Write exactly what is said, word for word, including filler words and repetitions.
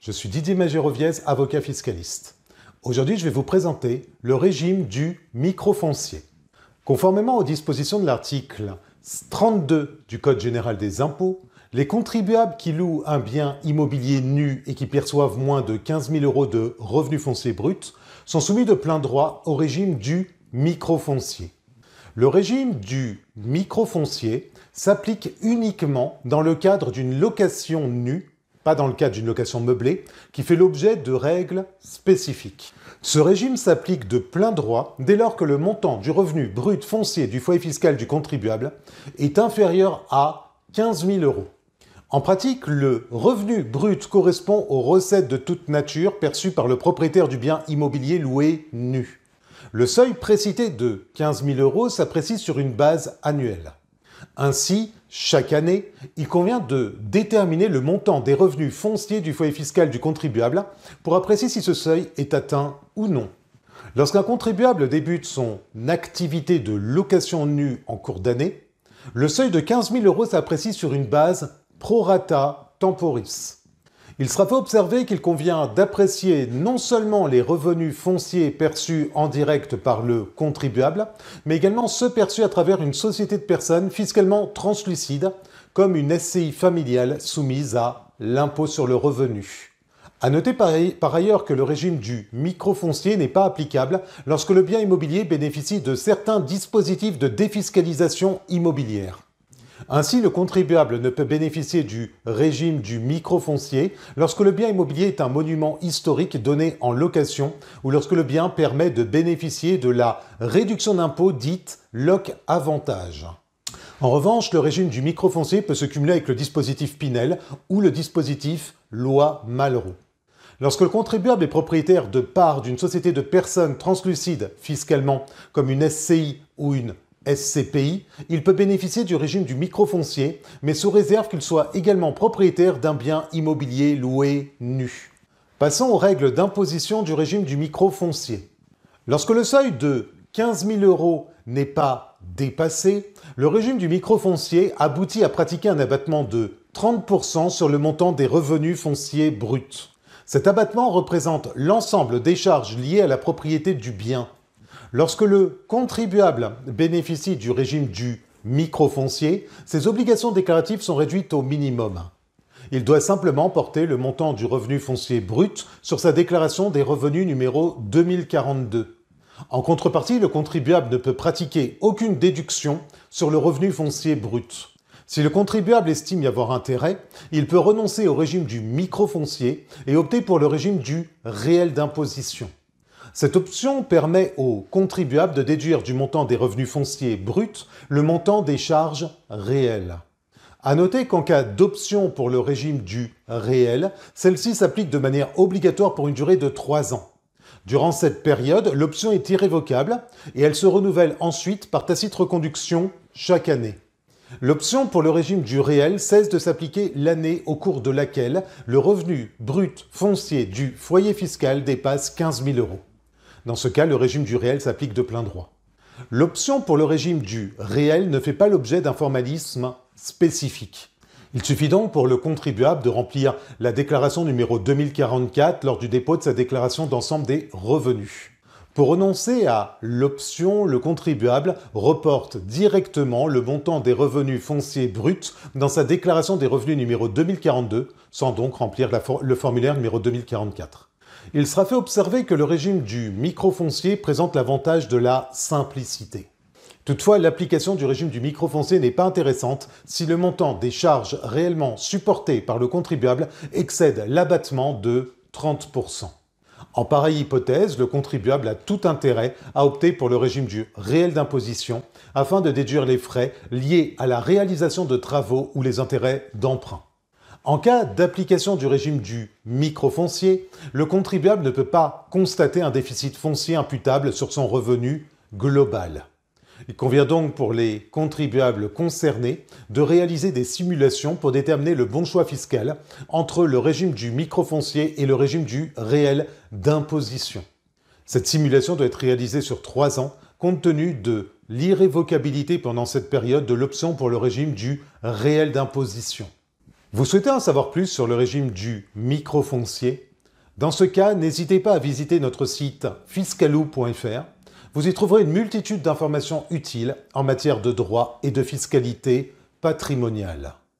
Je suis Didier Magéroviez, avocat fiscaliste. Aujourd'hui, je vais vous présenter le régime du microfoncier. Conformément aux dispositions de l'article trente-deux du Code général des impôts, les contribuables qui louent un bien immobilier nu et qui perçoivent moins de quinze mille euros de revenus fonciers bruts sont soumis de plein droit au régime du microfoncier. Le régime du microfoncier s'applique uniquement dans le cadre d'une location nue, pas dans le cadre d'une location meublée, qui fait l'objet de règles spécifiques. Ce régime s'applique de plein droit dès lors que le montant du revenu brut foncier du foyer fiscal du contribuable est inférieur à quinze mille euros. En pratique, le revenu brut correspond aux recettes de toute nature perçues par le propriétaire du bien immobilier loué nu. Le seuil précité de quinze mille euros s'apprécie sur une base annuelle. Ainsi, chaque année, il convient de déterminer le montant des revenus fonciers du foyer fiscal du contribuable pour apprécier si ce seuil est atteint ou non. Lorsqu'un contribuable débute son activité de location nue en cours d'année, le seuil de quinze mille euros s'apprécie sur une base pro rata temporis. Il sera fait observer qu'il convient d'apprécier non seulement les revenus fonciers perçus en direct par le contribuable, mais également ceux perçus à travers une société de personnes fiscalement translucide, comme une S C I familiale soumise à l'impôt sur le revenu. À noter par ailleurs que le régime du microfoncier n'est pas applicable lorsque le bien immobilier bénéficie de certains dispositifs de défiscalisation immobilière. Ainsi, le contribuable ne peut bénéficier du régime du microfoncier lorsque le bien immobilier est un monument historique donné en location ou lorsque le bien permet de bénéficier de la réduction d'impôt dite loc-avantage. En revanche, le régime du microfoncier peut se cumuler avec le dispositif Pinel ou le dispositif loi Malraux. Lorsque le contribuable est propriétaire de parts d'une société de personnes translucides fiscalement, comme une S C I ou une S C P I, il peut bénéficier du régime du microfoncier, mais sous réserve qu'il soit également propriétaire d'un bien immobilier loué nu. Passons aux règles d'imposition du régime du microfoncier. Lorsque le seuil de quinze mille euros n'est pas dépassé, le régime du microfoncier aboutit à pratiquer un abattement de trente pour cent sur le montant des revenus fonciers bruts. Cet abattement représente l'ensemble des charges liées à la propriété du bien. Lorsque le contribuable bénéficie du régime du microfoncier, ses obligations déclaratives sont réduites au minimum. Il doit simplement porter le montant du revenu foncier brut sur sa déclaration des revenus numéro deux mille quarante-deux. En contrepartie, le contribuable ne peut pratiquer aucune déduction sur le revenu foncier brut. Si le contribuable estime y avoir intérêt, il peut renoncer au régime du microfoncier et opter pour le régime du réel d'imposition. Cette option permet au contribuable de déduire du montant des revenus fonciers bruts le montant des charges réelles. À noter qu'en cas d'option pour le régime du réel, celle-ci s'applique de manière obligatoire pour une durée de trois ans. Durant cette période, l'option est irrévocable et elle se renouvelle ensuite par tacite reconduction chaque année. L'option pour le régime du réel cesse de s'appliquer l'année au cours de laquelle le revenu brut foncier du foyer fiscal dépasse quinze mille euros. Dans ce cas, le régime du réel s'applique de plein droit. L'option pour le régime du réel ne fait pas l'objet d'un formalisme spécifique. Il suffit donc pour le contribuable de remplir la déclaration numéro deux mille quarante-quatre lors du dépôt de sa déclaration d'ensemble des revenus. Pour renoncer à l'option, le contribuable reporte directement le montant des revenus fonciers bruts dans sa déclaration des revenus numéro deux mille quarante-deux, sans donc remplir la for- le formulaire numéro deux mille quarante-quatre. Il sera fait observer que le régime du microfoncier présente l'avantage de la simplicité. Toutefois, l'application du régime du microfoncier n'est pas intéressante si le montant des charges réellement supportées par le contribuable excède l'abattement de trente pour cent. En pareille hypothèse, le contribuable a tout intérêt à opter pour le régime du réel d'imposition afin de déduire les frais liés à la réalisation de travaux ou les intérêts d'emprunt. En cas d'application du régime du microfoncier, le contribuable ne peut pas constater un déficit foncier imputable sur son revenu global. Il convient donc pour les contribuables concernés de réaliser des simulations pour déterminer le bon choix fiscal entre le régime du microfoncier et le régime du réel d'imposition. Cette simulation doit être réalisée sur trois ans compte tenu de l'irrévocabilité pendant cette période de l'option pour le régime du réel d'imposition. Vous souhaitez en savoir plus sur le régime du microfoncier? Dans ce cas, n'hésitez pas à visiter notre site fiscalou point F R. Vous y trouverez une multitude d'informations utiles en matière de droit et de fiscalité patrimoniale.